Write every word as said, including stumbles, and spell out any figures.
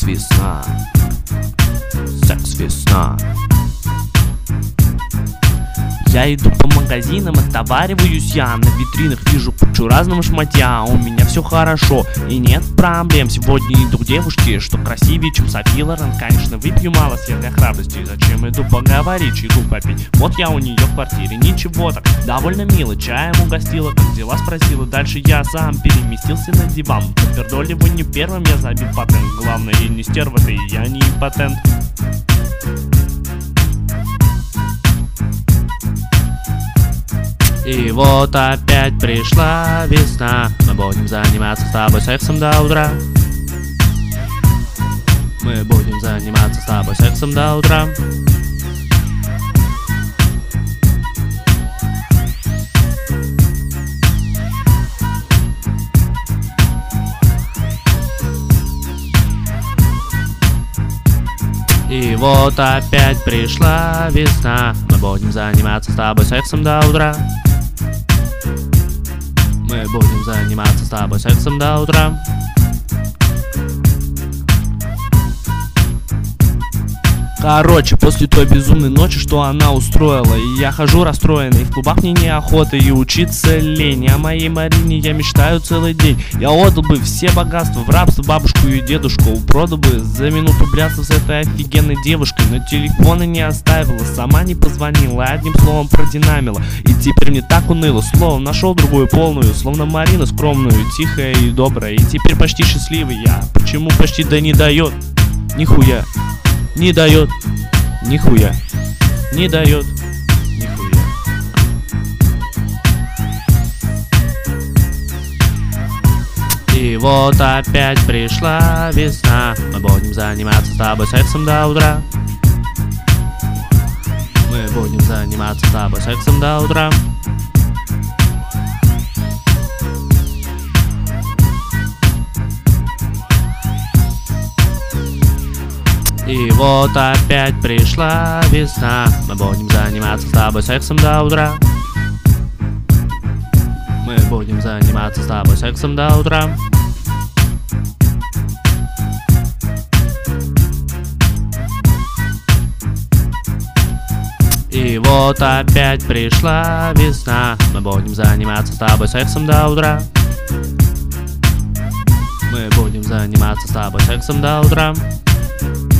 Секс-весна, секс-весна. Я иду по магазинам, отовариваюсь я. На витринах вижу кучу разного шматья. У меня все хорошо и нет проблем. Сегодня иду к девушке, что красивее, чем Софи Лорен. Конечно, выпью мало сверх храбрости. Зачем иду поговорить, чайку попить? Вот я у нее в квартире, ничего так, довольно мило. Чаем угостила, как дела спросила. Дальше я сам переместился на диван. Подпердоливанию первым я забил патент. Главное, и не стерва ты, и я не импотент. И вот опять пришла весна. Мы будем заниматься с тобой сексом до утра. Мы будем заниматься с тобой сексом до утра. И вот опять пришла весна. Мы будем заниматься с тобой сексом до утра. Мы будем заниматься с тобой сексом до утра. Короче, после той безумной ночи, что она устроила, и я хожу расстроенный, в клубах мне неохота и учиться лень. О моей Марине я мечтаю целый день. Я отдал бы все богатства в рабство бабушку и дедушку. Продал бы за минуту блядства с этой офигенной девушкой. Но телефона не оставила, сама не позвонила, одним словом продинамила. И теперь мне так уныло, словом нашел другую полную. Словно Марина скромную, тихая и добрая. И теперь почти счастливый я. Почему почти да не дает? Нихуя не дает, нихуя не дает, нихуя. И вот опять пришла весна. Мы будем заниматься с тобой сексом до утра. Мы будем заниматься с тобой сексом до утра. И вот опять пришла весна. Мы будем заниматься с тобой сексом до утра. Мы будем заниматься с тобой сексом до утра. И вот опять пришла весна. Мы будем заниматься с тобой сексом до утра. Мы будем заниматься с тобой сексом до утра.